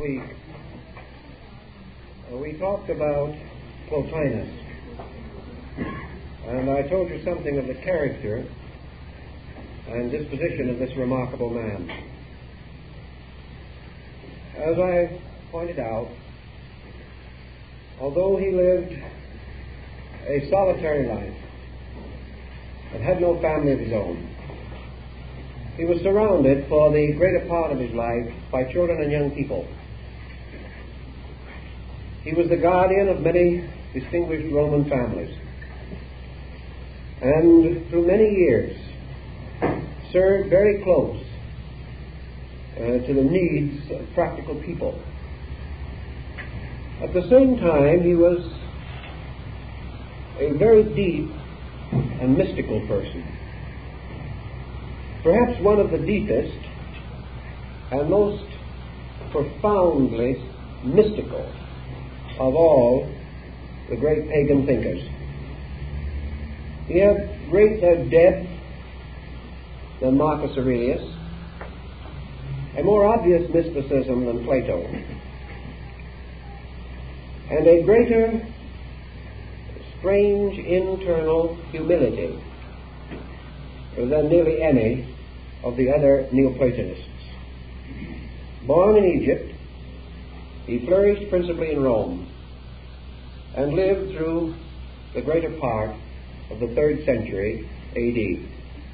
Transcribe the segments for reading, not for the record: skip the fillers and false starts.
week, we talked about Plotinus, and I told you something of the character and disposition of this remarkable man. As I pointed out, although he lived a solitary life and had no family of his own, he was surrounded for the greater part of his life by children and young people. He was the guardian of many distinguished Roman families, and through many years served very close to the needs of practical people. At the same time, he was a very deep and mystical person. Perhaps one of the deepest and most profoundly mystical of all the great pagan thinkers. He had greater depth than Marcus Aurelius, a more obvious mysticism than Plato, and a greater strange internal humility than nearly any of the other Neoplatonists. Born in Egypt, he flourished principally in Rome and lived through the greater part of the 3rd century A.D.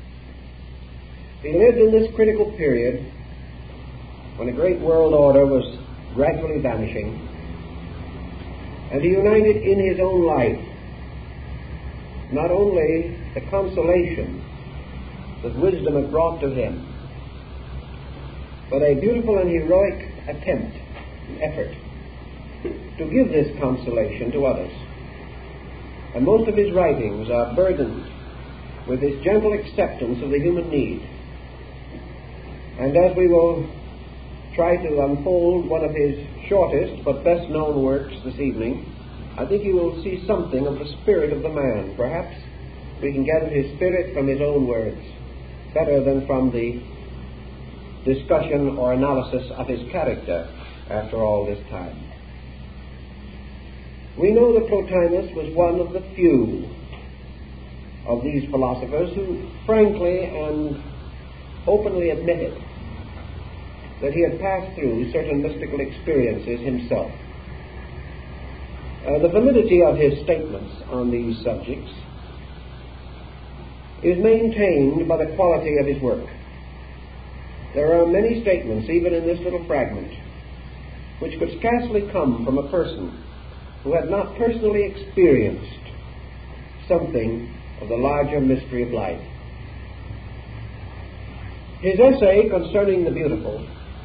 He lived in this critical period when a great world order was gradually vanishing, and he united in his own life not only the consolation that wisdom had brought to him, but a beautiful and heroic effort to give this consolation to others. And most of his writings are burdened with this gentle acceptance of the human need. And as we will try to unfold one of his shortest but best known works this evening, I think you will see something of the spirit of the man. Perhaps we can gather his spirit from his own words better than from the discussion or analysis of his character after all this time. We know that Plotinus was one of the few of these philosophers who frankly and openly admitted that he had passed through certain mystical experiences himself. The validity of his statements on these subjects is maintained by the quality of his work. There are many statements, even in this little fragment, which could scarcely come from a person who had not personally experienced something of the larger mystery of life. His essay concerning the beautiful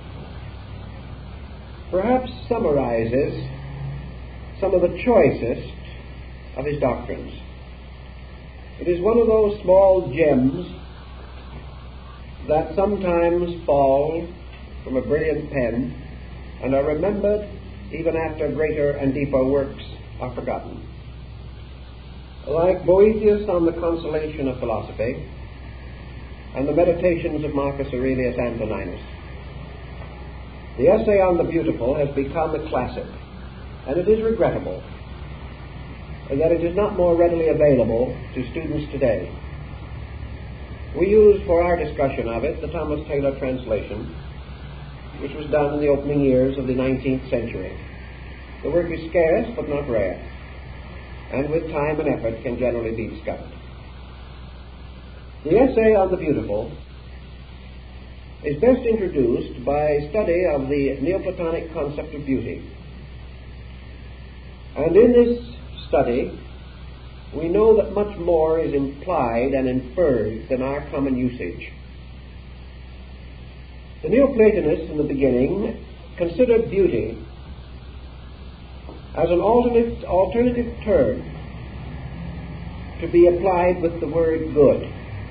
perhaps summarizes some of the choicest of his doctrines. It is one of those small gems that sometimes fall from a brilliant pen and are remembered even after greater and deeper works are forgotten. Like Boethius on the Consolation of Philosophy and the Meditations of Marcus Aurelius Antoninus, the essay on the beautiful has become a classic, and it is regrettable that it is not more readily available to students today. We use for our discussion of it the Thomas Taylor translation, which was done in the opening years of the 19th century. The work is scarce but not rare, and with time and effort can generally be discovered. The essay on the beautiful is best introduced by a study of the Neoplatonic concept of beauty. And in this study, we know that much more is implied and inferred than our common usage. The Neoplatonists in the beginning considered beauty as an alternative term to be applied with the word good.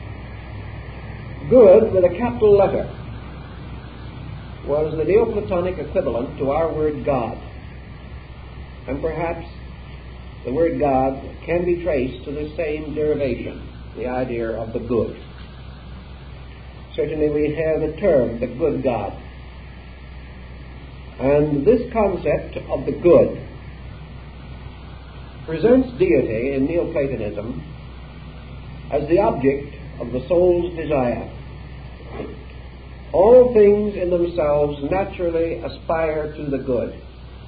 Good, with a capital letter, was the Neoplatonic equivalent to our word God. And perhaps the word God can be traced to the same derivation, the idea of the good. Certainly we have the term, the good God. And this concept of the good presents deity in Neoplatonism as the object of the soul's desire. All things in themselves naturally aspire to the good.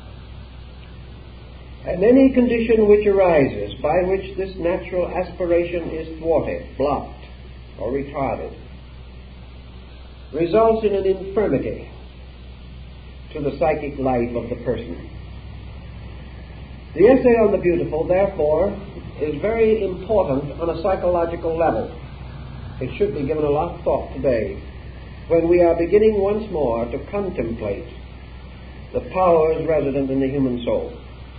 And any condition which arises by which this natural aspiration is thwarted, blocked, or retarded results in an infirmity to the psychic life of the person. The essay on the beautiful, therefore, is very important on a psychological level. It should be given a lot of thought today when we are beginning once more to contemplate the powers resident in the human soul.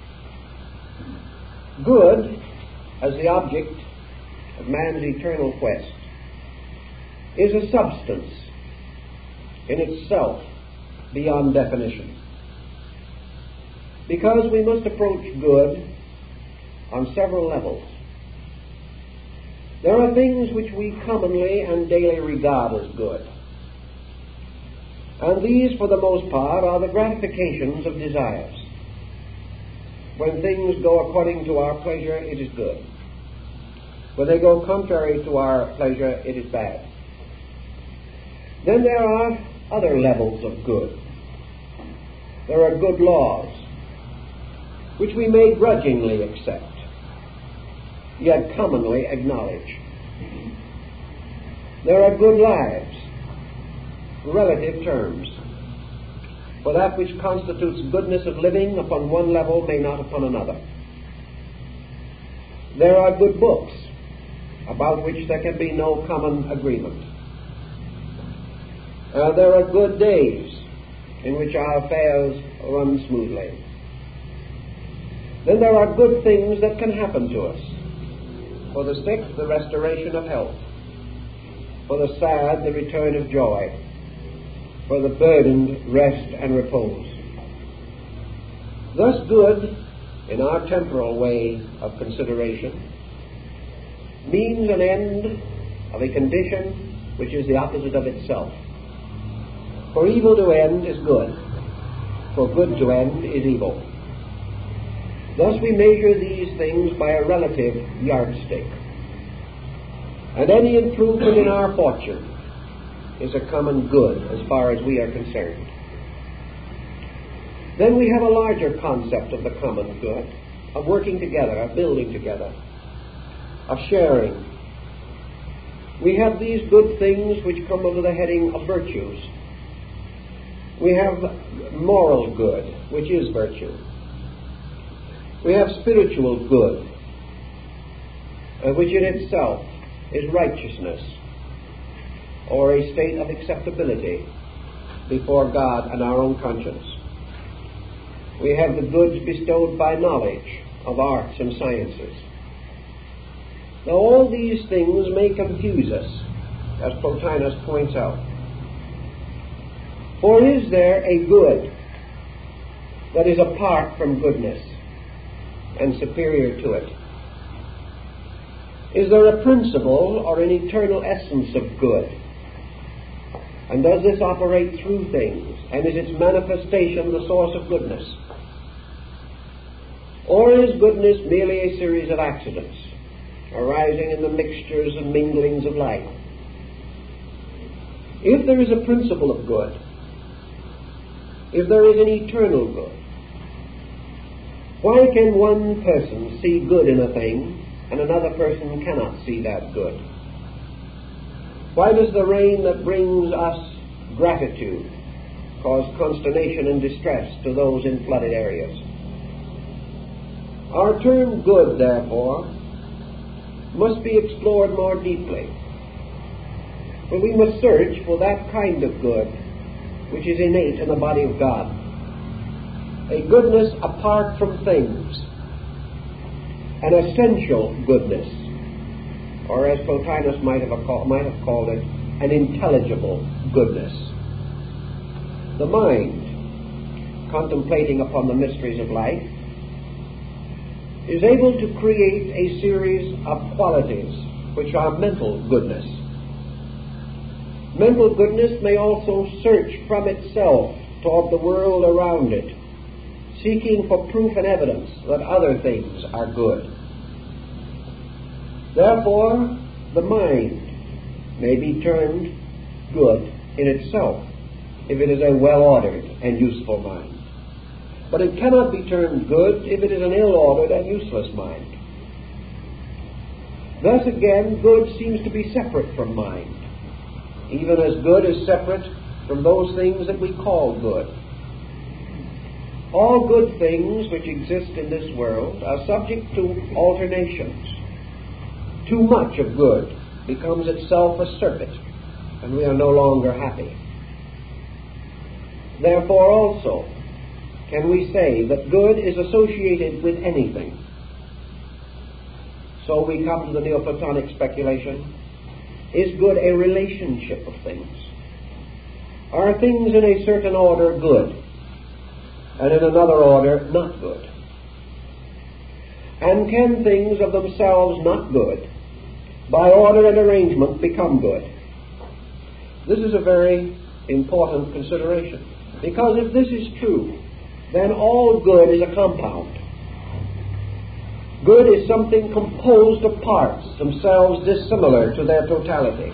Good, as the object of man's eternal quest, is a substance in itself beyond definition. Because we must approach good on several levels. There are things which we commonly and daily regard as good. And these, for the most part, are the gratifications of desires. When things go according to our pleasure, it is good. When they go contrary to our pleasure, it is bad. Then there are other levels of good. There are good laws, which we may grudgingly accept, yet commonly acknowledge. There are good lives, relative terms, for that which constitutes goodness of living upon one level may not upon another. There are good books, about which there can be no common agreement. There are good days, in which our affairs run smoothly. Then there are good things that can happen to us. For the sick, the restoration of health. For the sad, the return of joy. For the burdened, rest and repose. Thus good, in our temporal way of consideration, means an end of a condition which is the opposite of itself. For evil to end is good. For good to end is evil. Thus we measure these things by a relative yardstick. And any improvement in our fortune is a common good as far as we are concerned. Then we have a larger concept of the common good, of working together, of building together, of sharing. We have these good things which come under the heading of virtues. We have moral good, which is virtue. We have spiritual good, which in itself is righteousness, or a state of acceptability before God and our own conscience. We have the goods bestowed by knowledge of arts and sciences. Now all these things may confuse us, as Plotinus points out. For is there a good that is apart from goodness and superior to it? Is there a principle or an eternal essence of good? And does this operate through things? And is its manifestation the source of goodness? Or is goodness merely a series of accidents arising in the mixtures and minglings of life? If there is a principle of good, if there is an eternal good, why can one person see good in a thing and another person cannot see that good? Why does the rain that brings us gratitude cause consternation and distress to those in flooded areas? Our term good, therefore, must be explored more deeply. For we must search for that kind of good which is innate in the body of God. A goodness apart from things. An essential goodness. Or as Plotinus might have called it, an intelligible goodness. The mind, contemplating upon the mysteries of life, is able to create a series of qualities which are mental goodness. Mental goodness may also search from itself toward the world around it, seeking for proof and evidence that other things are good. Therefore, the mind may be termed good in itself if it is a well-ordered and useful mind. But it cannot be termed good if it is an ill-ordered and useless mind. Thus again, good seems to be separate from mind, even as good is separate from those things that we call good. All good things which exist in this world are subject to alternations. Too much of good becomes itself a circuit, and we are no longer happy. Therefore also can we say that good is associated with anything. So we come to the Neoplatonic speculation: is good a relationship of things? Are things in a certain order good, and in another order not good? And can things of themselves not good, by order and arrangement, become good? This is a very important consideration, because if this is true, then all good is a compound. Good is something composed of parts, themselves dissimilar to their totality.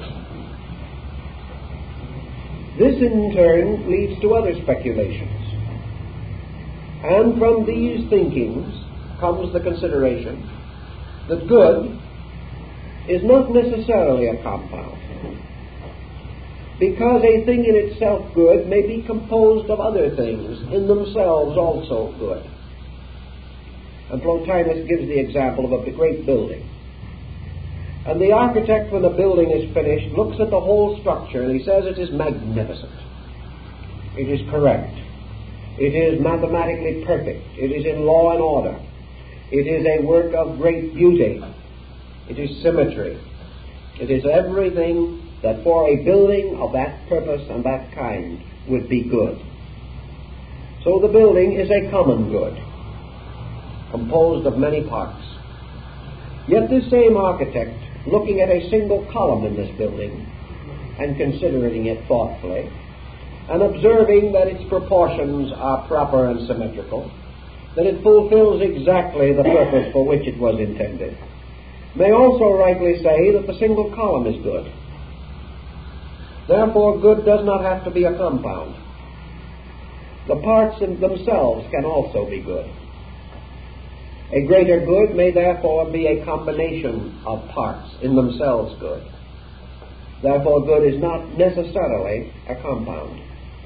This in turn leads to other speculations. And from these thinkings comes the consideration that good is not necessarily a compound, because a thing in itself good may be composed of other things in themselves also good. And Plotinus gives the example of a great building. And the architect, when the building is finished, looks at the whole structure and he says it is magnificent. It is correct. It is mathematically perfect. It is in law and order. It is a work of great beauty. It is symmetry. It is everything that for a building of that purpose and that kind would be good. So the building is a common good, composed of many parts. Yet this same architect, looking at a single column in this building and considering it thoughtfully, and observing that its proportions are proper and symmetrical, that it fulfills exactly the purpose for which it was intended, may also rightly say that the single column is good. Therefore, good does not have to be a compound. The parts in themselves can also be good. A greater good may therefore be a combination of parts in themselves good. Therefore, good is not necessarily a compound.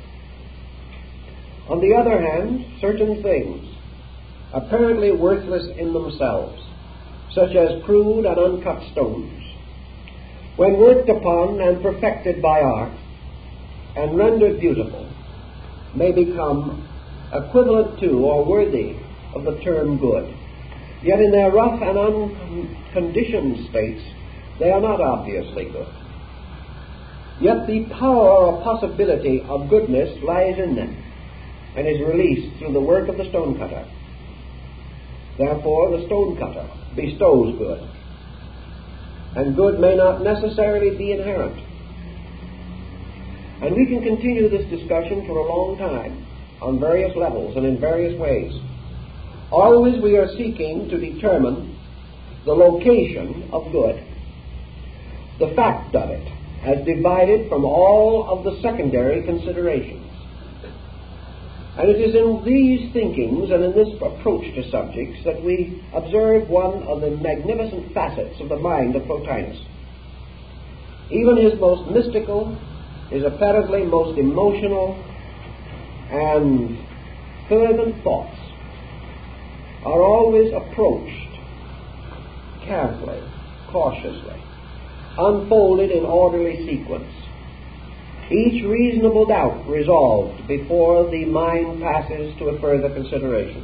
On the other hand, certain things, apparently worthless in themselves, such as crude and uncut stones, when worked upon and perfected by art and rendered beautiful, may become equivalent to or worthy of the term good. Yet in their rough and unconditioned states, they are not obviously good. Yet the power or possibility of goodness lies in them and is released through the work of the stonecutter. Therefore, the stonecutter bestows good, and good may not necessarily be inherent. And we can continue this discussion for a long time on various levels and in various ways. Always we are seeking to determine the location of good, the fact of it, as divided from all of the secondary considerations. And it is in these thinkings and in this approach to subjects that we observe one of the magnificent facets of the mind of Plotinus. Even his most mystical, his apparently most emotional and fervent thoughts are always approached carefully, cautiously, unfolded in orderly sequence, each reasonable doubt resolved before the mind passes to a further consideration.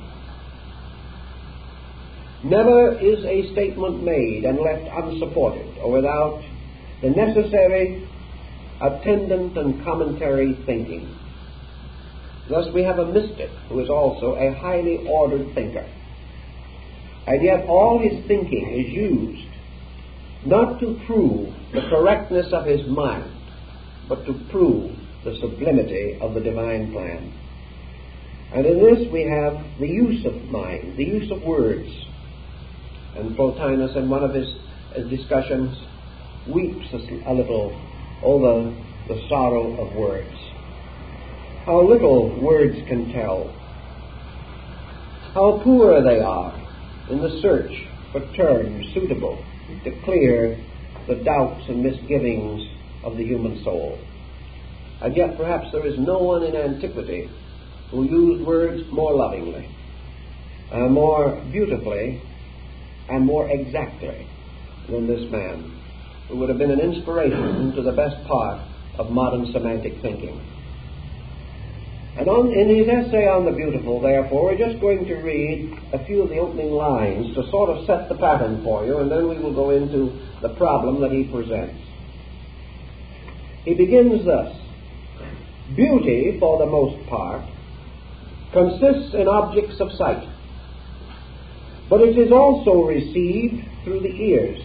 Never is a statement made and left unsupported or without the necessary attendant and commentary thinking. Thus we have a mystic who is also a highly ordered thinker. And yet all his thinking is used not to prove the correctness of his mind, but to prove the sublimity of the divine plan. And in this we have the use of mind, the use of words. And Plotinus, in one of his discussions, weeps a little over the sorrow of words. How little words can tell. How poor they are in the search for terms suitable to clear the doubts and misgivings of the human soul. And yet perhaps there is no one in antiquity who used words more lovingly, more beautifully, and more exactly than this man, who would have been an inspiration to the best part of modern semantic thinking. And in his essay on the beautiful, therefore, we're just going to read a few of the opening lines to sort of set the pattern for you, and then we will go into the problem that he presents. He begins thus: beauty, for the most part, consists in objects of sight, but it is also received through the ears,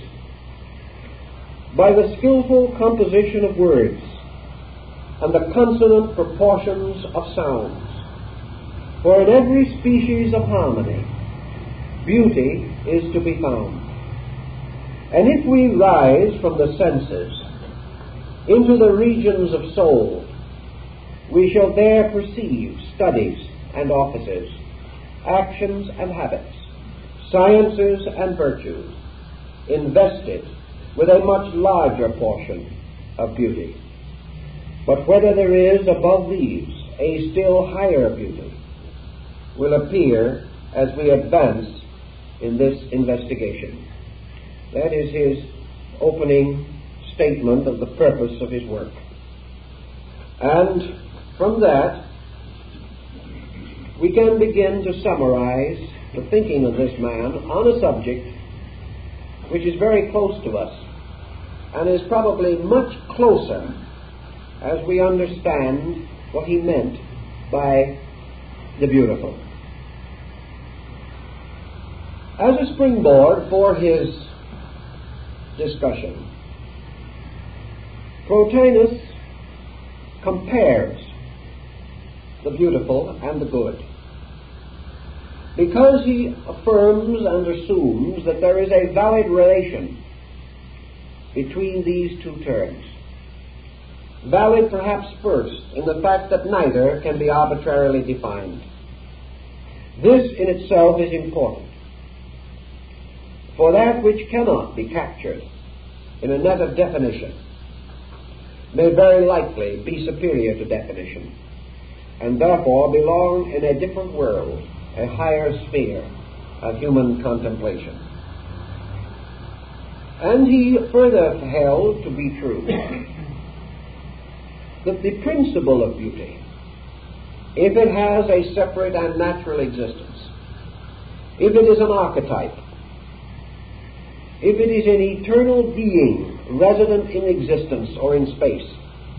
by the skillful composition of words, and the consonant proportions of sounds. For in every species of harmony, beauty is to be found. And if we rise from the senses into the regions of soul, we shall there perceive studies and offices, actions and habits, sciences and virtues, invested with a much larger portion of beauty. But whether there is above these a still higher beauty will appear as we advance in this investigation. That is his opening statement of the purpose of his work. And from that, we can begin to summarize the thinking of this man on a subject which is very close to us and is probably much closer as we understand what he meant by the beautiful. As a springboard for his discussion, Plotinus compares the beautiful and the good, because he affirms and assumes that there is a valid relation between these two terms. Valid perhaps first in the fact that neither can be arbitrarily defined. This in itself is important, for that which cannot be captured in a net of definition may very likely be superior to definition, and therefore belong in a different world, a higher sphere of human contemplation. And he further held to be true that the principle of beauty, if it has a separate and natural existence, if it is an archetype, if it is an eternal being resident in existence or in space,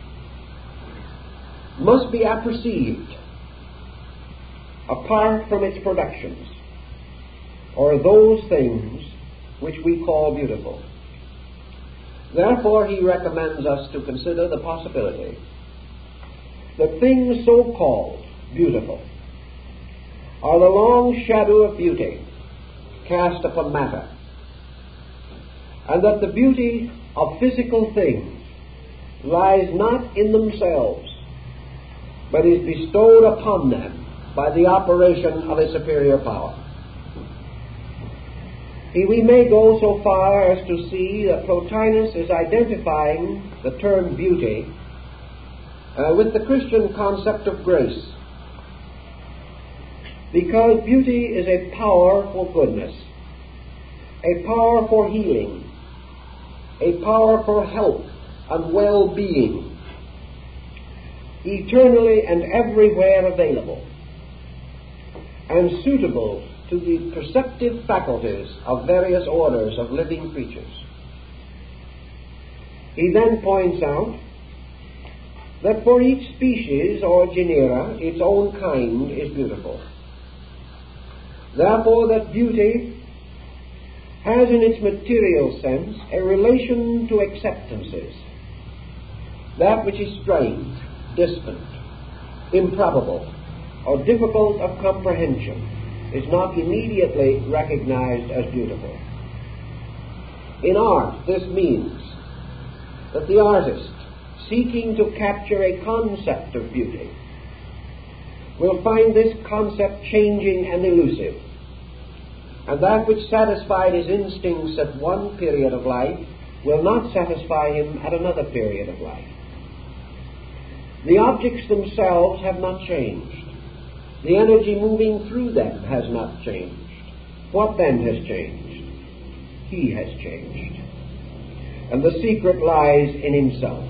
must be apperceived apart from its productions, or those things which we call beautiful. Therefore, he recommends us to consider the possibility that things so called beautiful are the long shadow of beauty cast upon matter, and that the beauty of physical things lies not in themselves, but is bestowed upon them by the operation of a superior power. We may go so far as to see that Plotinus is identifying the term beauty with the Christian concept of grace, because beauty is a power for goodness, a power for healing, a power for health and well-being, eternally and everywhere available, and suitable to the perceptive faculties of various orders of living creatures. He then points out that for each species or genera, its own kind is beautiful. Therefore, that beauty has in its material sense a relation to acceptances, that which is strange, distant, improbable, or difficult of comprehension is not immediately recognized as beautiful. In art, this means that the artist, seeking to capture a concept of beauty, will find this concept changing and elusive, and that which satisfied his instincts at one period of life will not satisfy him at another period of life. The objects themselves have not changed. The energy moving through them has not changed. What then has changed? He has changed. And the secret lies in himself.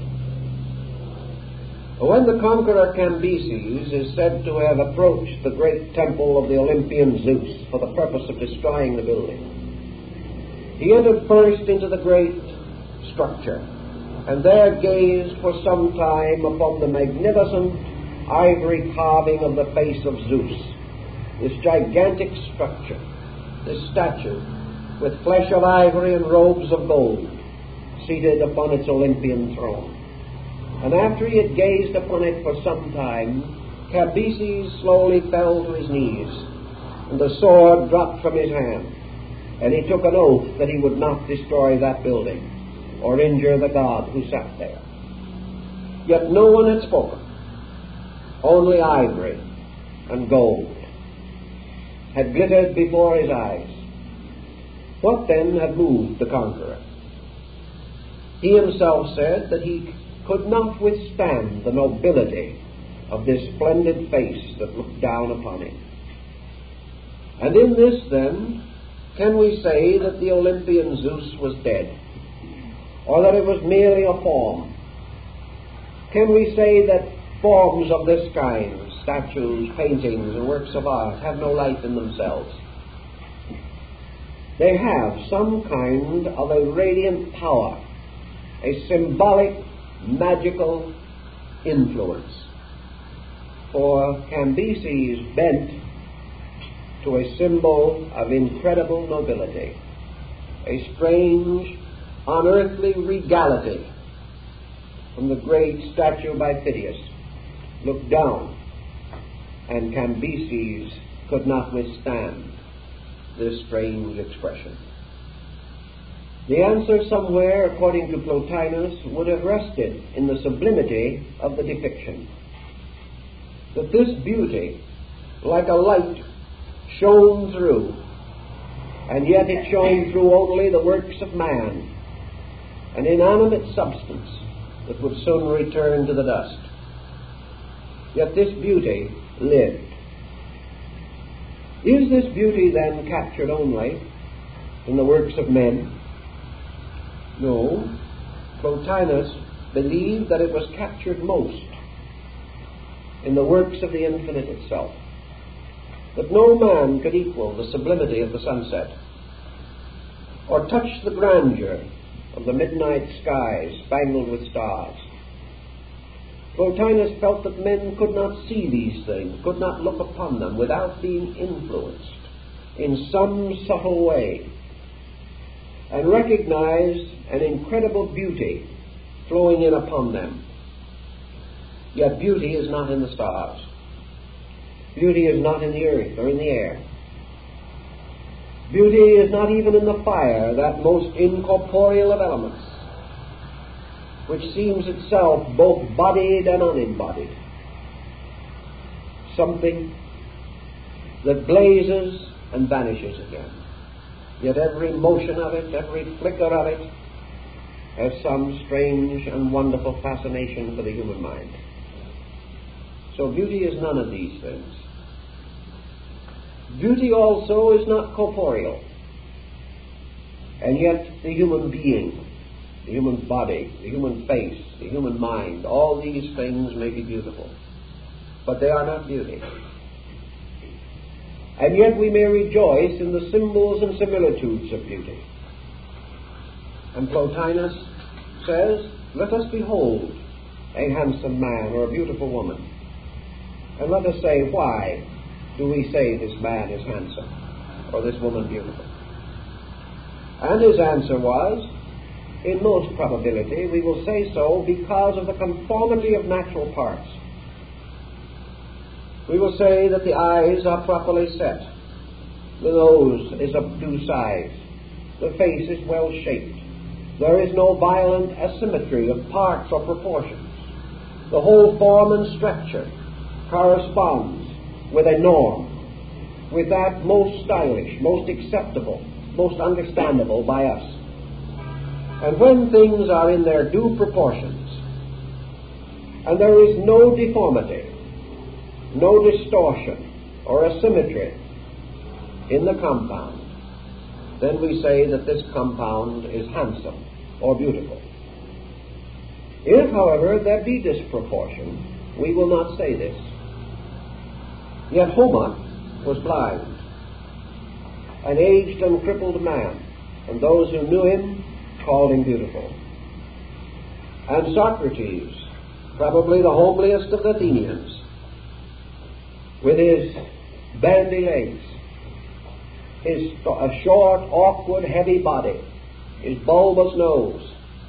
When the conqueror Cambyses is said to have approached the great temple of the Olympian Zeus for the purpose of destroying the building, he entered first into the great structure, and there gazed for some time upon the magnificent ivory carving of the face of Zeus, this gigantic structure, this statue with flesh of ivory and robes of gold, seated upon its Olympian throne. And after he had gazed upon it for some time, Cambyses slowly fell to his knees, and the sword dropped from his hand, and he took an oath that he would not destroy that building or injure the god who sat there. Yet no one had spoken. Only ivory and gold had glittered before his eyes. What then had moved the conqueror? He himself said that he could not withstand the nobility of this splendid face that looked down upon him. And in this, then, can we say that the Olympian Zeus was dead, or that it was merely a form? Can we say that forms of this kind, statues, paintings, and works of art, have no life in themselves? They have some kind of a radiant power, a symbolic, magical influence. For Cambyses bent to a symbol of incredible nobility, a strange, unearthly regality. From the great statue by Phidias looked down, and Cambyses could not withstand this strange expression. The answer somewhere, according to Plotinus, would have rested in the sublimity of the depiction. That this beauty, like a light, shone through, and yet it shone through only the works of man, an inanimate substance that would soon return to the dust. Yet this beauty lived. Is this beauty then captured only in the works of men? No. Plotinus believed that it was captured most in the works of the infinite itself. That no man could equal the sublimity of the sunset, or touch the grandeur of the midnight sky spangled with stars. Plotinus felt that men could not see these things, could not look upon them without being influenced in some subtle way, and recognize an incredible beauty flowing in upon them. Yet beauty is not in the stars. Beauty is not in the earth or in the air. Beauty is not even in the fire, that most incorporeal of elements, which seems itself both bodied and unembodied. Something that blazes and vanishes again. Yet every motion of it, every flicker of it, has some strange and wonderful fascination for the human mind. So beauty is none of these things. Beauty also is not corporeal. And yet the human being, the human body, the human face, the human mind, all these things may be beautiful. But they are not beauty. And yet we may rejoice in the symbols and similitudes of beauty. And Plotinus says, let us behold a handsome man or a beautiful woman. And let us say, why do we say this man is handsome or this woman beautiful? And his answer was, in most probability, we will say so because of the conformity of natural parts. We will say that the eyes are properly set, the nose is of due size, the face is well shaped, there is no violent asymmetry of parts or proportions, the whole form and structure corresponds with a norm, with that most stylish, most acceptable, most understandable by us. And when things are in their due proportions, and there is no deformity, no distortion or asymmetry in the compound, then we say that this compound is handsome or beautiful. If, however, there be disproportion, we will not say this. Yet Homer was blind, an aged and crippled man, and those who knew him called him beautiful. And Socrates, probably the homeliest of the Athenians, with his bandy legs, his short, awkward, heavy body, his bulbous nose,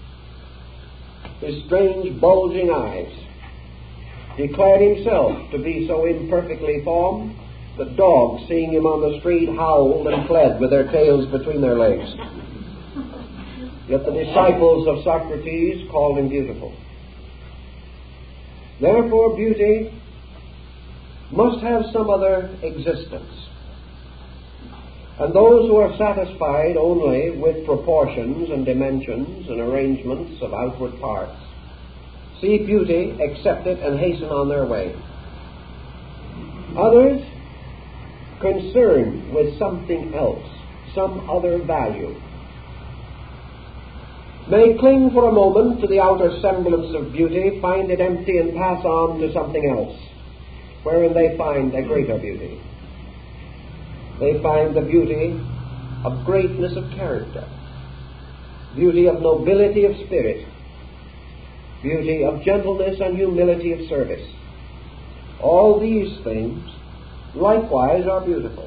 his strange, bulging eyes, declared himself to be so imperfectly formed that dogs, seeing him on the street, howled and fled with their tails between their legs. Yet the disciples of Socrates called him beautiful. Therefore, beauty must have some other existence. And those who are satisfied only with proportions and dimensions and arrangements of outward parts see beauty, accept it, and hasten on their way. Others, concerned with something else, some other value, may cling for a moment to the outer semblance of beauty, find it empty, and pass on to something else, wherein they find a greater beauty. They find the beauty of greatness of character, beauty of nobility of spirit, beauty of gentleness and humility of service. All these things likewise are beautiful.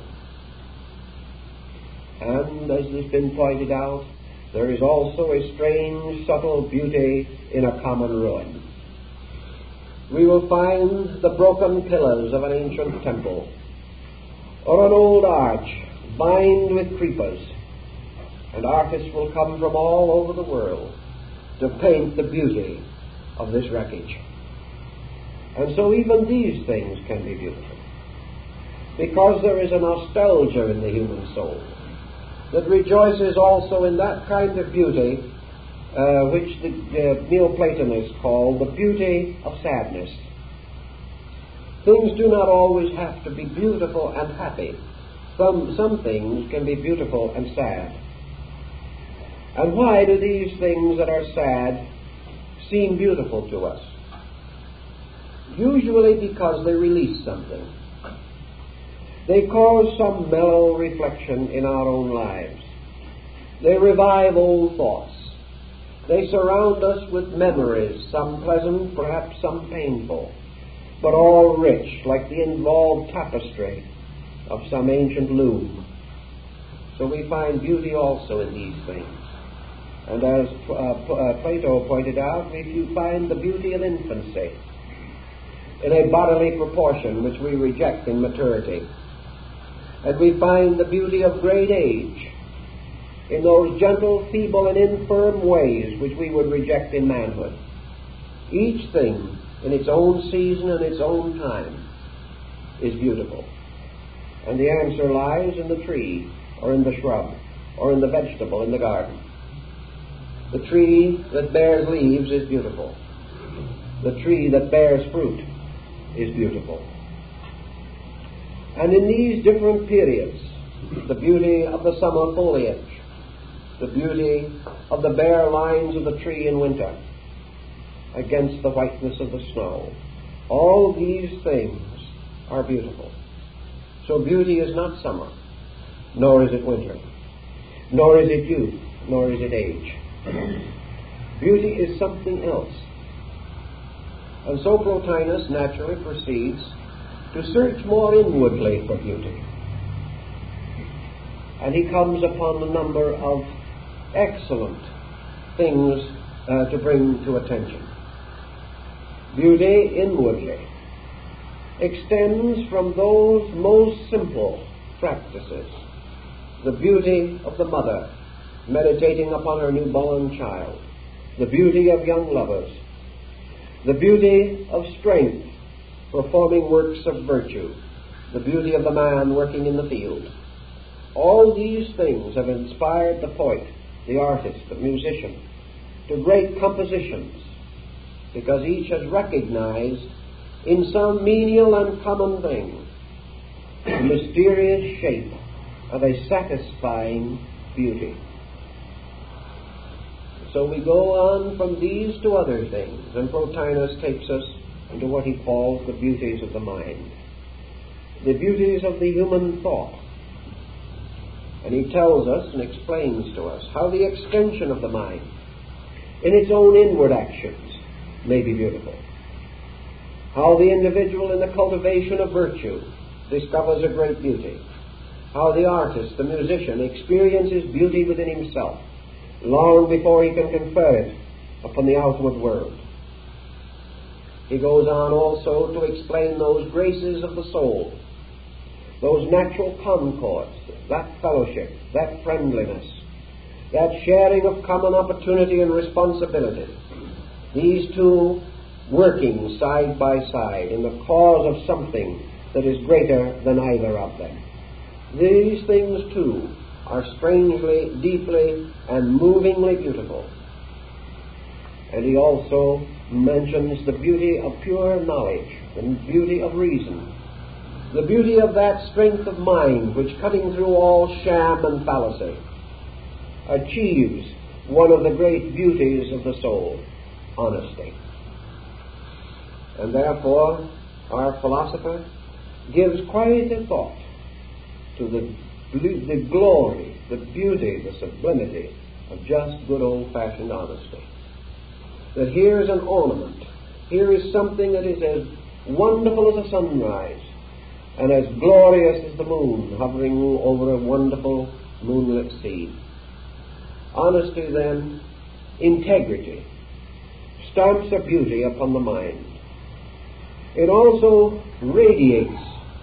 And as has been pointed out, there is also a strange, subtle beauty in a common ruin. We will find the broken pillars of an ancient temple, or an old arch lined with creepers, and artists will come from all over the world to paint the beauty of this wreckage. And so even these things can be beautiful, because there is a nostalgia in the human soul that rejoices also in that kind of beauty which the Neoplatonists call the beauty of sadness. Things do not always have to be beautiful and happy. Some things can be beautiful and sad. And why do these things that are sad seem beautiful to us? Usually because they release something. They cause some mellow reflection in our own lives. They revive old thoughts. They surround us with memories, some pleasant, perhaps some painful, but all rich, like the involved tapestry of some ancient loom. So we find beauty also in these things. And as Plato pointed out, we find the beauty of infancy in a bodily proportion which we reject in maturity. And we find the beauty of great age in those gentle, feeble, and infirm ways which we would reject in manhood. Each thing in its own season and its own time is beautiful. And the answer lies in the tree, or in the shrub, or in the vegetable in the garden. The tree that bears leaves is beautiful. The tree that bears fruit is beautiful. And in these different periods, the beauty of the summer foliage, the beauty of the bare lines of the tree in winter against the whiteness of the snow, all these things are beautiful. So beauty is not summer, nor is it winter, nor is it youth, nor is it age. Beauty is something else. And so Plotinus naturally proceeds to search more inwardly for beauty. And he comes upon a number of excellent things to bring to attention. Beauty inwardly. extends from those most simple practices. The beauty of the mother meditating upon her newborn child, the beauty of young lovers, the beauty of strength performing works of virtue, the beauty of the man working in the field. All these things have inspired the poet, the artist, the musician, to great compositions, because each has recognized in some menial and common thing the mysterious shape of a satisfying beauty. So we go on from these to other things, and Plotinus takes us into what he calls the beauties of the mind, the beauties of the human thought. And he tells us and explains to us how the extension of the mind in its own inward actions may be beautiful, how the individual in the cultivation of virtue discovers a great beauty, how the artist, the musician, experiences beauty within himself long before he can confer it upon the outward world. He goes on also to explain those graces of the soul, those natural concords, that fellowship, that friendliness, that sharing of common opportunity and responsibility, these two working side by side in the cause of something that is greater than either of them. These things, too, are strangely, deeply, and movingly beautiful. And he also mentions the beauty of pure knowledge, the beauty of reason, the beauty of that strength of mind which, cutting through all sham and fallacy, achieves one of the great beauties of the soul, honesty. And therefore, our philosopher gives quite a thought to the glory, the beauty, the sublimity of just good old-fashioned honesty. That here is an ornament, here is something that is as wonderful as a sunrise and as glorious as the moon hovering over a wonderful moonlit sea. Honesty, then, integrity, stamps a beauty upon the mind. It also radiates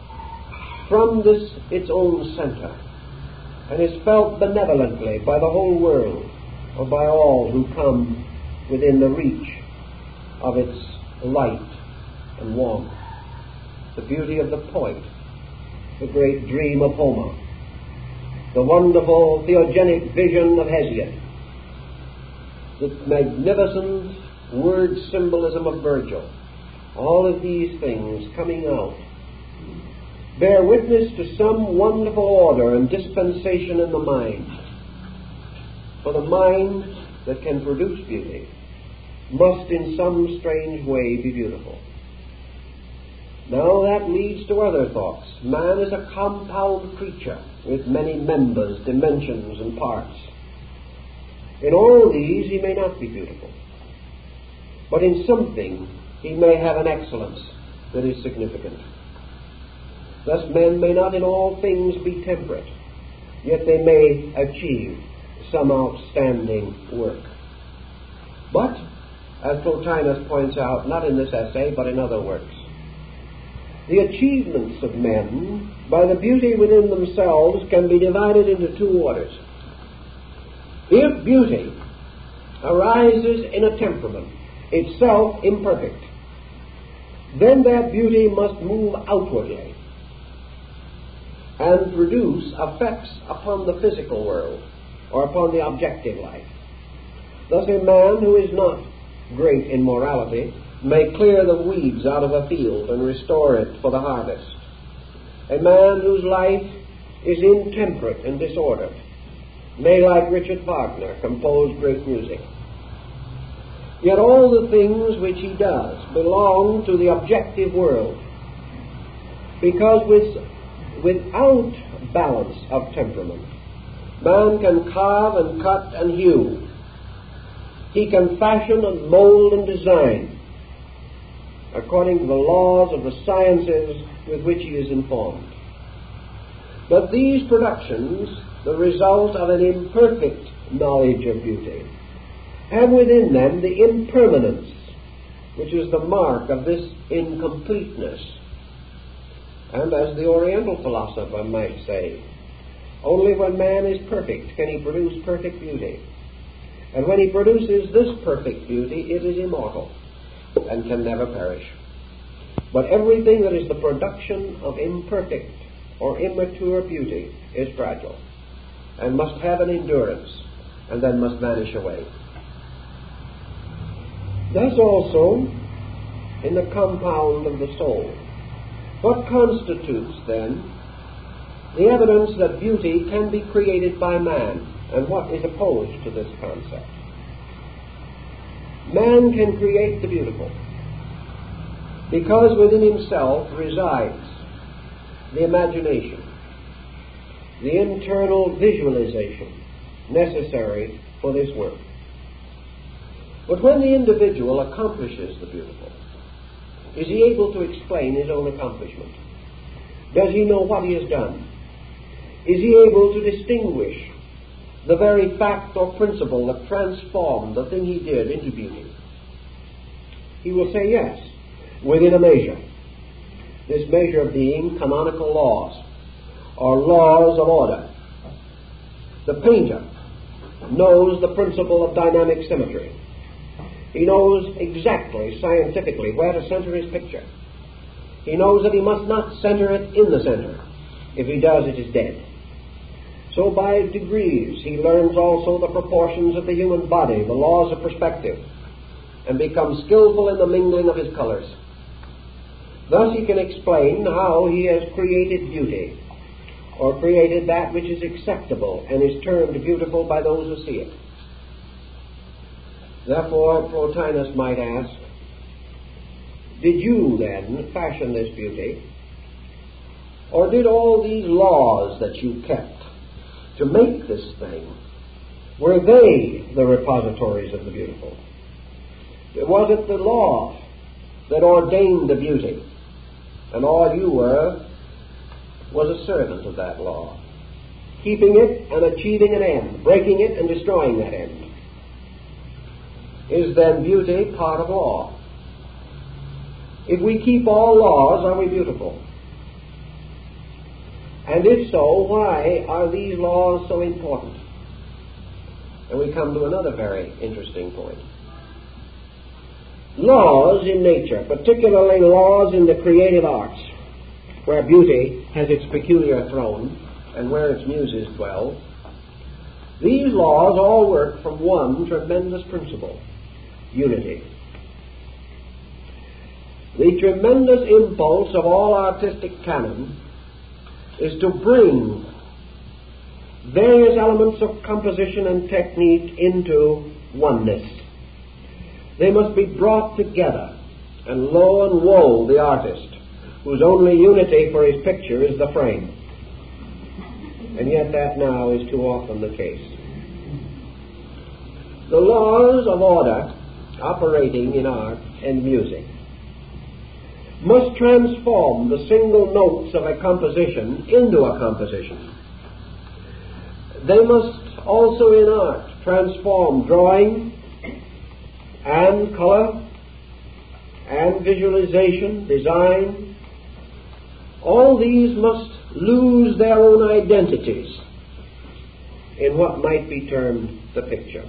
from this its own center and is felt benevolently by the whole world, or by all who come within the reach of its light and warmth. The beauty of the poet, the great dream of Homer, the wonderful theogonic vision of Hesiod, the magnificent word symbolism of Virgil, all of these things coming out bear witness to some wonderful order and dispensation in the mind. For the mind that can produce beauty must in some strange way be beautiful. Now that leads to other thoughts. Man is a compound creature with many members, dimensions, and parts. In all these he may not be beautiful, but in something he may have an excellence that is significant. Thus men may not in all things be temperate, yet they may achieve some outstanding work. But, as Plotinus points out, not in this essay, but in other works, the achievements of men by the beauty within themselves can be divided into two orders. If beauty arises in a temperament, itself imperfect, then that beauty must move outwardly and produce effects upon the physical world or upon the objective life. Thus a man who is not great in morality may clear the weeds out of a field and restore it for the harvest. A man whose life is intemperate and disordered may, like Richard Wagner, compose great music. Yet all the things which he does belong to the objective world, because without balance of temperament, man can carve and cut and hew. He can fashion and mold and design according to the laws of the sciences with which he is informed. But these productions, the result of an imperfect knowledge of beauty, have within them the impermanence, which is the mark of this incompleteness And as the Oriental philosopher might say, only when man is perfect can he produce perfect beauty. And when he produces this perfect beauty, it is immortal and can never perish. But everything that is the production of imperfect or immature beauty is fragile and must have an endurance and then must vanish away. Thus also in the compound of the soul. What constitutes, then, the evidence that beauty can be created by man, and what is opposed to this concept? Man can create the beautiful because within himself resides the imagination, the internal visualization necessary for this work. But when the individual accomplishes the beautiful, is he able to explain his own accomplishment? Does he know what he has done? Is he able to distinguish the very fact or principle that transformed the thing he did into beauty? He will say yes, within a measure. This measure being canonical laws, or laws of order. The painter knows the principle of dynamic symmetry. He knows exactly, scientifically, where to center his picture. He knows that he must not center it in the center. If he does, it is dead. So by degrees he learns also the proportions of the human body, the laws of perspective, and becomes skillful in the mingling of his colors. Thus he can explain how he has created beauty, or created that which is acceptable and is termed beautiful by those who see it. Therefore, Plotinus might ask, did you then fashion this beauty? Or did all these laws that you kept to make this thing, were they the repositories of the beautiful? Was it the law that ordained the beauty, and all you were was a servant of that law, keeping it and achieving an end, breaking it and destroying that end? Is then beauty part of law? If we keep all laws, are we beautiful? And if so, why are these laws so important? And we come to another very interesting point. Laws in nature, particularly laws in the creative arts, where beauty has its peculiar throne and where its muses dwell, these laws all work from one tremendous principle: unity. The tremendous impulse of all artistic canon is to bring various elements of composition and technique into oneness. They must be brought together, and lo and woe the artist whose only unity for his picture is the frame. And yet that now is too often the case. The laws of order operating in art and music must transform the single notes of a composition into a composition. They must also in art transform drawing and color and visualization, design. All these must lose their own identities in what might be termed the picture.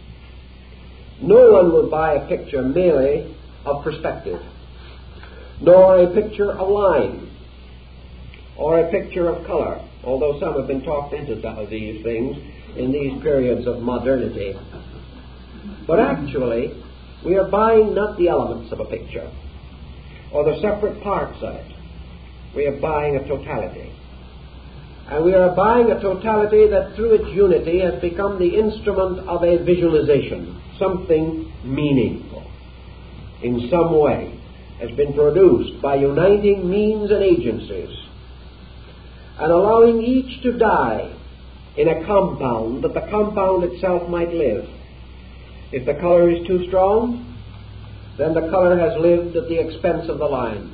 No one will buy a picture merely of perspective, nor a picture of line, or a picture of color, although some have been talked into some of these things in these periods of modernity. But actually, we are buying not the elements of a picture, or the separate parts of it. We are buying a totality. And we are buying a totality that through its unity has become the instrument of a visualization. Something meaningful in some way has been produced by uniting means and agencies and allowing each to die in a compound that the compound itself might live. If the color is too strong, then the color has lived at the expense of the line.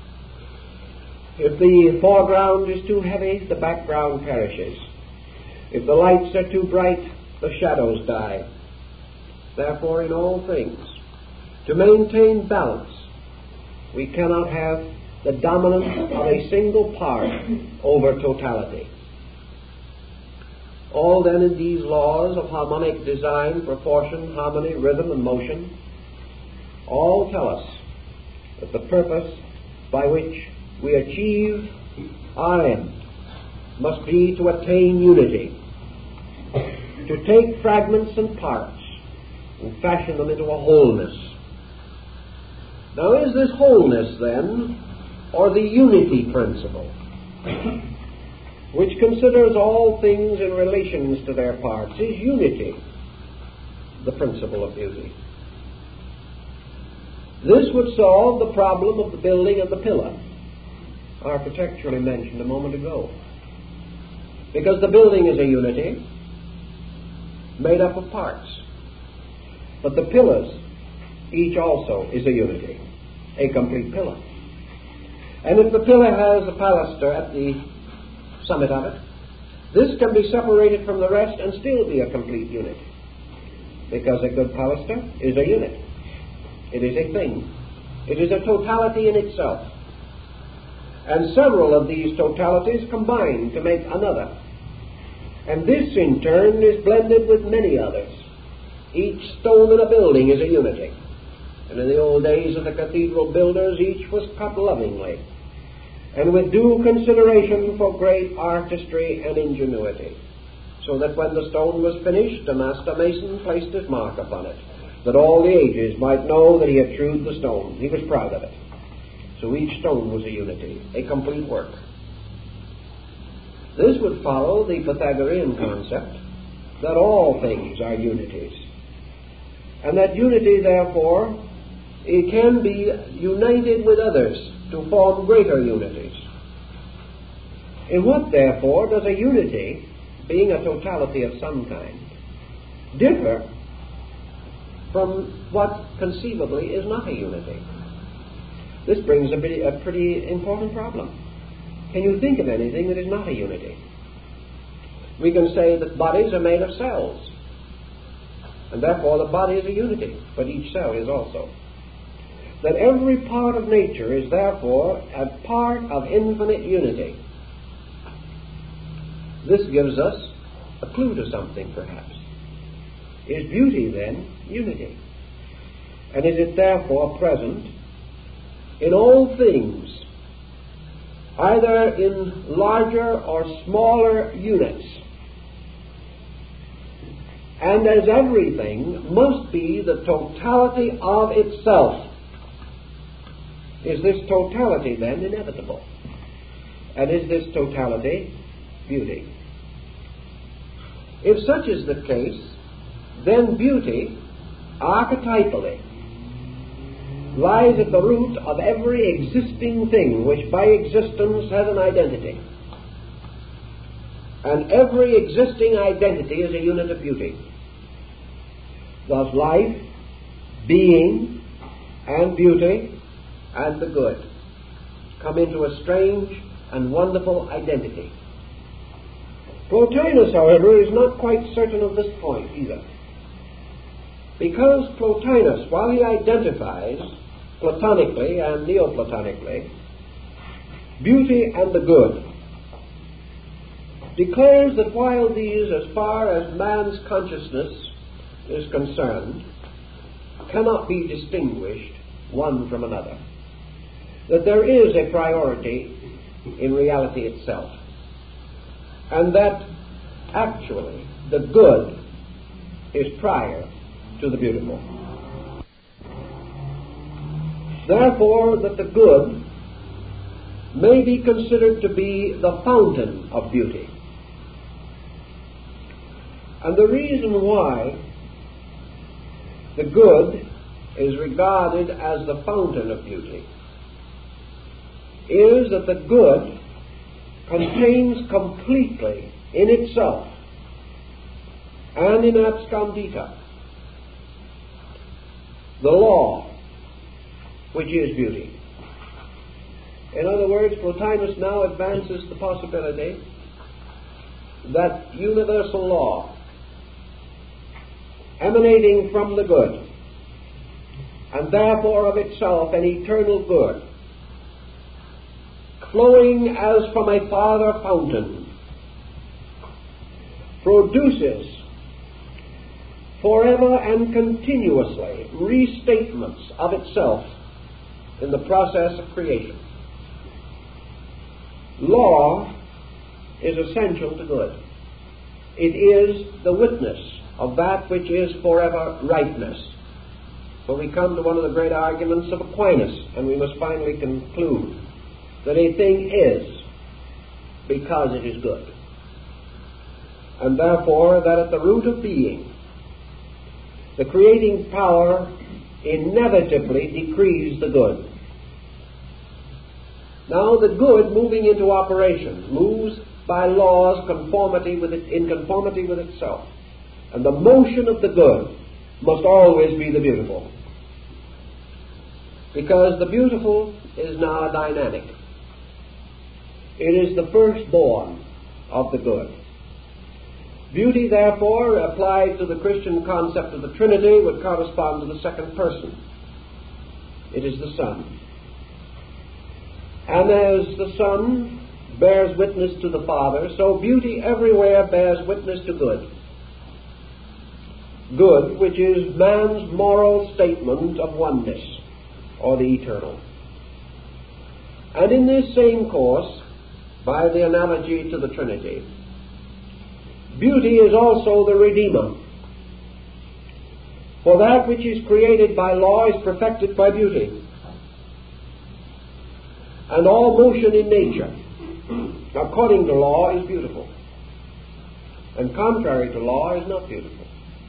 If the foreground is too heavy, the background perishes. If the lights are too bright, the shadows die. Therefore, in all things, to maintain balance, we cannot have the dominance of a single part over totality. All then in these laws of harmonic design, proportion, harmony, rhythm, and motion, all tell us that the purpose by which we achieve our end must be to attain unity, to take fragments and parts and fashion them into a wholeness. Now, is this wholeness, then, or the unity principle, which considers all things in relations to their parts, is unity the principle of beauty? This would solve the problem of the building of the pillar, architecturally mentioned a moment ago. Because the building is a unity made up of parts. But the pillars, each also is a unity, a complete pillar. And if the pillar has a pilaster at the summit of it, this can be separated from the rest and still be a complete unit. Because a good pilaster is a unit. It is a thing. It is a totality in itself. And several of these totalities combine to make another. And this, in turn, is blended with many others. Each stone in a building is a unity. And in the old days of the cathedral builders, each was cut lovingly, and with due consideration for great artistry and ingenuity, so that when the stone was finished, the master mason placed his mark upon it, that all the ages might know that he had hewed the stone. He was proud of it. So each stone was a unity, a complete work. This would follow the Pythagorean concept that all things are unities, and that unity, therefore, it can be united with others to form greater unities. In what, therefore, does a unity, being a totality of some kind, differ from what conceivably is not a unity? This brings a pretty important problem. Can you think of anything that is not a unity? We can say that bodies are made of cells, and therefore the body is a unity, but each cell is also. That every part of nature is therefore a part of infinite unity. This gives us a clue to something, perhaps. Is beauty, then, unity? And is it therefore present in all things, either in larger or smaller units? And as everything must be the totality of itself, is this totality then inevitable? And is this totality beauty? If such is the case, then beauty, archetypally, lies at the root of every existing thing which by existence has an identity. And every existing identity is a unit of beauty. Thus life, being, and beauty, and the good come into a strange and wonderful identity. Plotinus, however, is not quite certain of this point either. Because Plotinus, while he identifies platonically and neoplatonically beauty and the good, declares that while these, as far as man's consciousness is concerned, cannot be distinguished one from another, that there is a priority in reality itself, and that actually the good is prior to the beautiful. Therefore, that the good may be considered to be the fountain of beauty. And the reason why the good is regarded as the fountain of beauty is that the good contains completely in itself and in abscondita the law which is beauty. In other words, Plotinus now advances the possibility that universal law emanating from the good, and therefore of itself an eternal good, flowing as from a farther fountain, produces forever and continuously restatements of itself in the process of creation. Law is essential to good. It is the witness of that which is forever rightness. So we come to one of the great arguments of Aquinas, and we must finally conclude that a thing is because it is good, and therefore that at the root of being, the creating power inevitably decrees the good. Now the good, moving into operation, moves by laws in conformity with itself, and the motion of the good must always be the beautiful, because the beautiful is now dynamic. It is the firstborn of the good. Beauty, therefore, applied to the Christian concept of the Trinity, would correspond to the second person. It is the Son. And as the Son bears witness to the Father, so beauty everywhere bears witness to good. Good, which is man's moral statement of oneness, or the eternal. And in this same course, by the analogy to the Trinity, beauty is also the Redeemer. For that which is created by law is perfected by beauty. And all motion in nature, according to law, is beautiful. And contrary to law is not beautiful.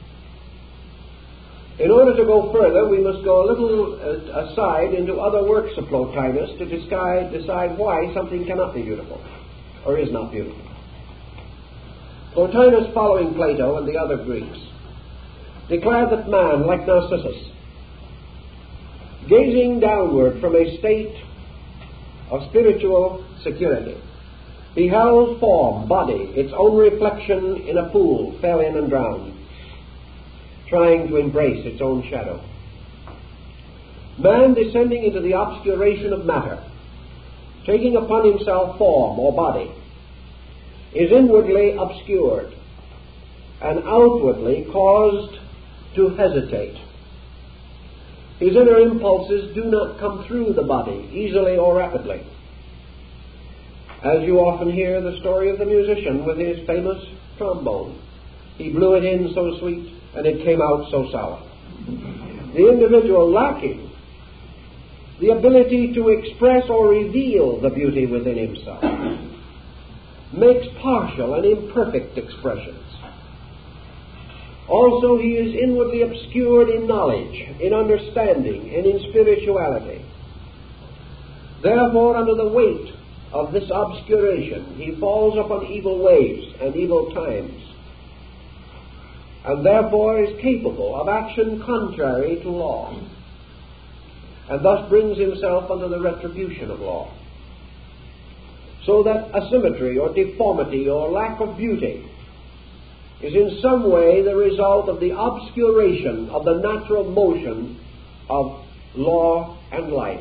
In order to go further, we must go a little aside into other works of Plotinus to decide why something cannot be beautiful, or is not beautiful. Plotinus, following Plato and the other Greeks, declared that man, like Narcissus, gazing downward from a state of spiritual security, beheld form, body, its own reflection in a pool, fell in and drowned, trying to embrace its own shadow. Man, descending into the obscuration of matter, taking upon himself form or body, is inwardly obscured and outwardly caused to hesitate. His inner impulses do not come through the body easily or rapidly. As you often hear the story of the musician with his famous trombone. He blew it in so sweet and it came out so sour. The individual lacking the ability to express or reveal the beauty within himself makes partial and imperfect expressions. Also, he is inwardly obscured in knowledge, in understanding, and in spirituality. Therefore, under the weight of this obscuration, he falls upon evil ways and evil times, and therefore is capable of action contrary to law, and thus brings himself under the retribution of law. So that asymmetry or deformity or lack of beauty is in some way the result of the obscuration of the natural motion of law and life.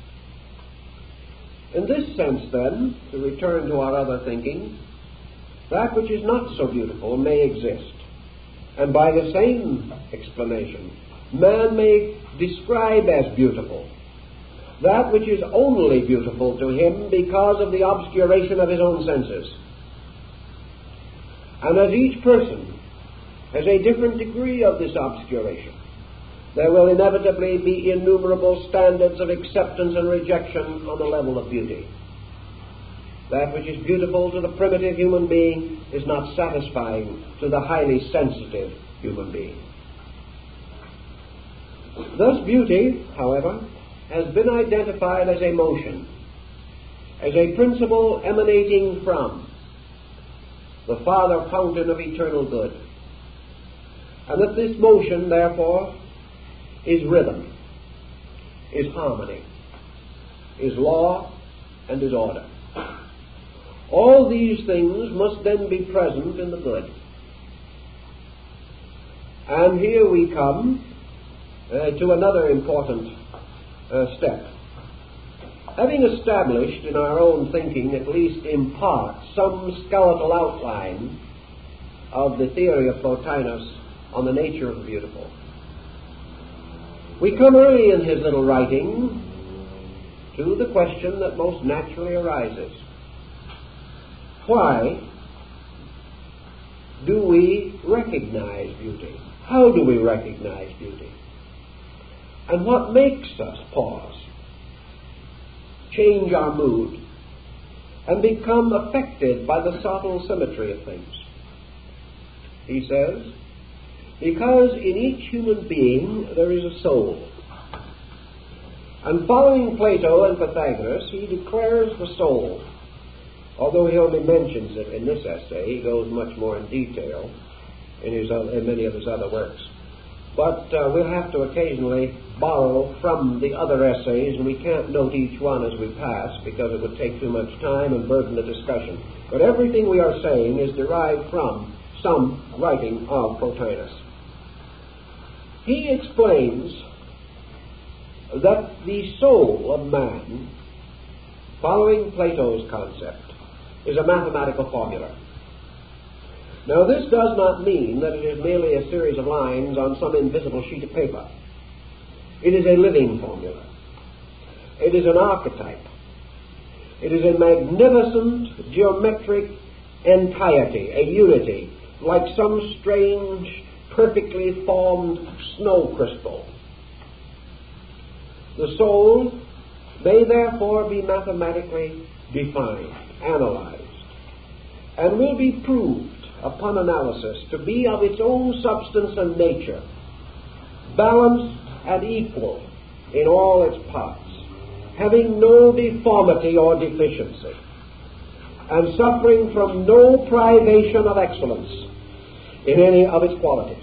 In this sense, then, to return to our other thinking, that which is not so beautiful may exist. And by the same explanation, man may describe as beautiful that which is only beautiful to him because of the obscuration of his own senses. And as each person has a different degree of this obscuration, there will inevitably be innumerable standards of acceptance and rejection on the level of beauty. That which is beautiful to the primitive human being is not satisfying to the highly sensitive human being. Thus beauty, however, has been identified as a motion, as a principle emanating from the Father fountain of eternal good. And that this motion, therefore, is rhythm, is harmony, is law, and is order. All these things must then be present in the good. And here we come to another important step. Having established in our own thinking, at least in part, some skeletal outline of the theory of Plotinus on the nature of the beautiful, we come early in his little writing to the question that most naturally arises. Why do we recognize beauty? How do we recognize beauty? And what makes us pause, change our mood, and become affected by the subtle symmetry of things? He says, because in each human being there is a soul. And following Plato and Pythagoras, he declares the soul. Although he only mentions it in this essay, he goes much more in detail in many of his other works. But we'll have to occasionally borrow from the other essays, and we can't note each one as we pass because it would take too much time and burden the discussion. But everything we are saying is derived from some writing of Plotinus. He explains that the soul of man, following Plato's concept, is a mathematical formula. Now, this does not mean that it is merely a series of lines on some invisible sheet of paper. It is a living formula. It is an archetype. It is a magnificent geometric entirety, a unity, like some strange, perfectly formed snow crystal. The soul may therefore be mathematically defined, analyzed, and will be proved upon analysis to be of its own substance and nature, balanced and equal in all its parts, having no deformity or deficiency, and suffering from no privation of excellence in any of its qualities.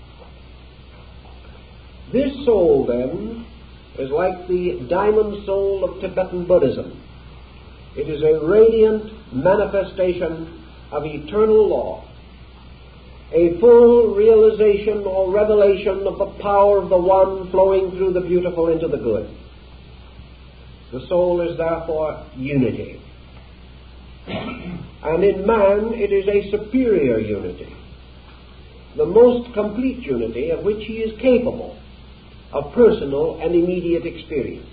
This soul, then, is like the diamond soul of Tibetan Buddhism. It is a radiant manifestation of eternal law, a full realization or revelation of the power of the One flowing through the beautiful into the good. The soul is therefore unity. And in man it is a superior unity, the most complete unity of which he is capable of personal and immediate experience.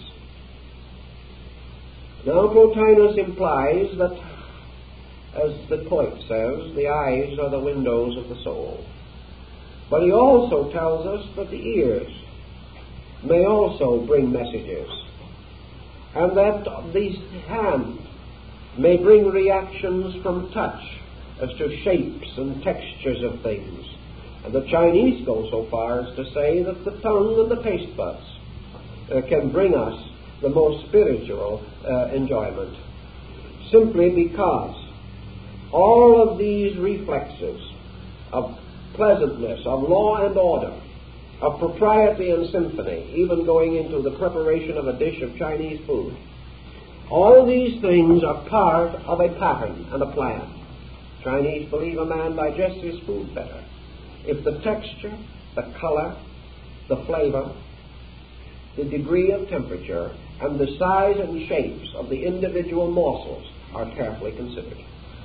Now Plotinus implies that, as the poet says, the eyes are the windows of the soul. But he also tells us that the ears may also bring messages, and that the hand may bring reactions from touch as to shapes and textures of things. And the Chinese go so far as to say that the tongue and the taste buds can bring us the most spiritual enjoyment, simply because all of these reflexes of pleasantness, of law and order, of propriety and symphony, even going into the preparation of a dish of Chinese food, all these things are part of a pattern and a plan. Chinese believe a man digests his food better if the texture, the color, the flavor, the degree of temperature, and the size and shapes of the individual morsels are carefully considered.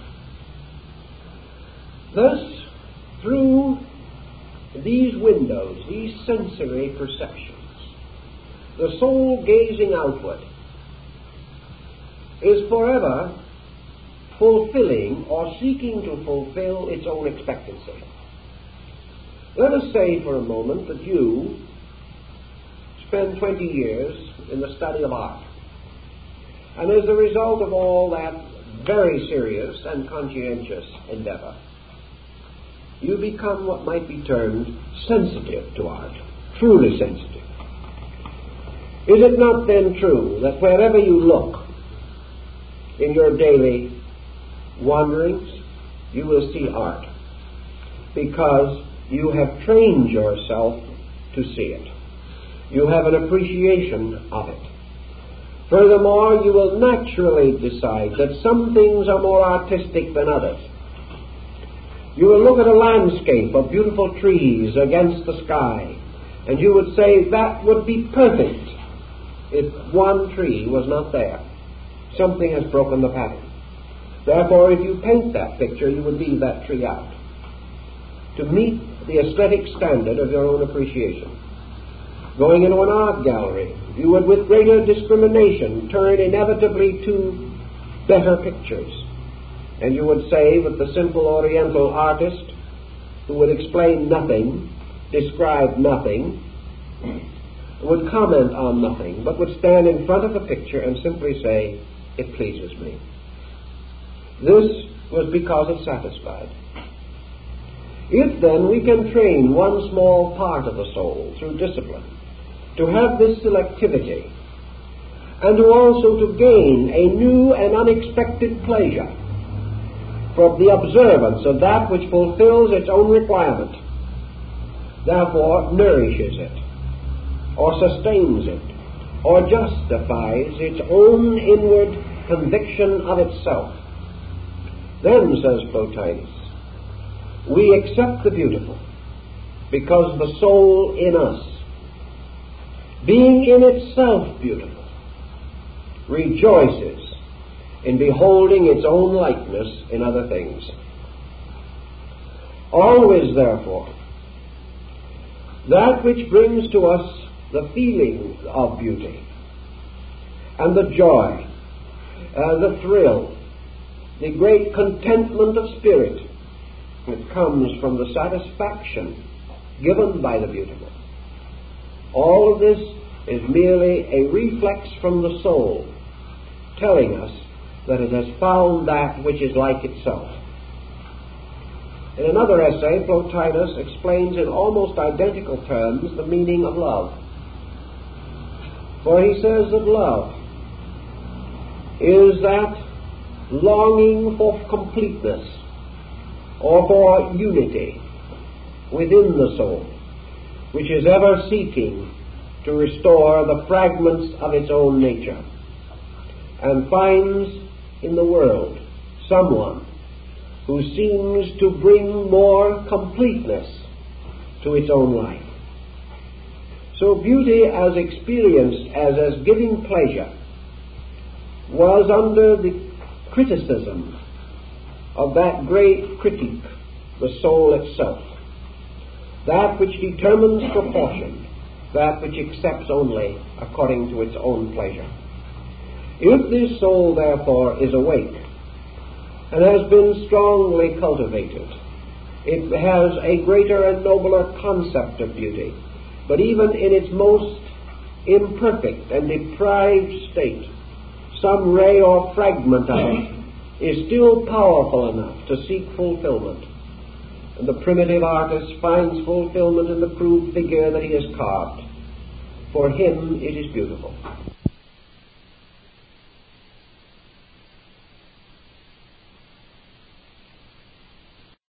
Thus, through these windows, these sensory perceptions, the soul gazing outward is forever fulfilling or seeking to fulfill its own expectancy. Let us say for a moment that you spend 20 years in the study of art, and as a result of all that very serious and conscientious endeavor, you become what might be termed sensitive to art, truly sensitive. Is it not then true that wherever you look in your daily wanderings, you will see art, because you have trained yourself to see it? You have an appreciation of it. Furthermore, you will naturally decide that some things are more artistic than others. You will look at a landscape of beautiful trees against the sky, and you would say that would be perfect If one tree was not there, something has broken the pattern. Therefore, if you paint that picture, you would leave that tree out to meet the aesthetic standard of your own appreciation. Going into an art gallery, you would with greater discrimination turn inevitably to better pictures. And you would say that the simple Oriental artist who would explain nothing, describe nothing, would comment on nothing, but would stand in front of a picture and simply say, "It pleases me." This was because it satisfied. If then we can train one small part of the soul through discipline to have this selectivity, and to also to gain a new and unexpected pleasure from the observance of that which fulfills its own requirement, therefore nourishes it, or sustains it, or justifies its own inward conviction of itself, then, says Plotinus, we accept the beautiful, because the soul in us, being in itself beautiful, rejoices in beholding its own likeness in other things. Always, therefore, that which brings to us the feeling of beauty, and the joy, the thrill, the great contentment of spirit that comes from the satisfaction given by the beautiful, all of this is merely a reflex from the soul, telling us that it has found that which is like itself. In another essay, Plotinus explains in almost identical terms the meaning of love. For he says that love is that longing for completeness or for unity within the soul, which is ever seeking to restore the fragments of its own nature, and finds in the world someone who seems to bring more completeness to its own life. So beauty as experienced as giving pleasure was under the criticism of that great critique, the soul itself, that which determines proportion, that which accepts only according to its own pleasure. If this soul, therefore, is awake and has been strongly cultivated, it has a greater and nobler concept of beauty, but even in its most imperfect and deprived state, some ray or fragment of it is still powerful enough to seek fulfillment. And the primitive artist finds fulfillment in the crude figure that he has carved. For him it is beautiful.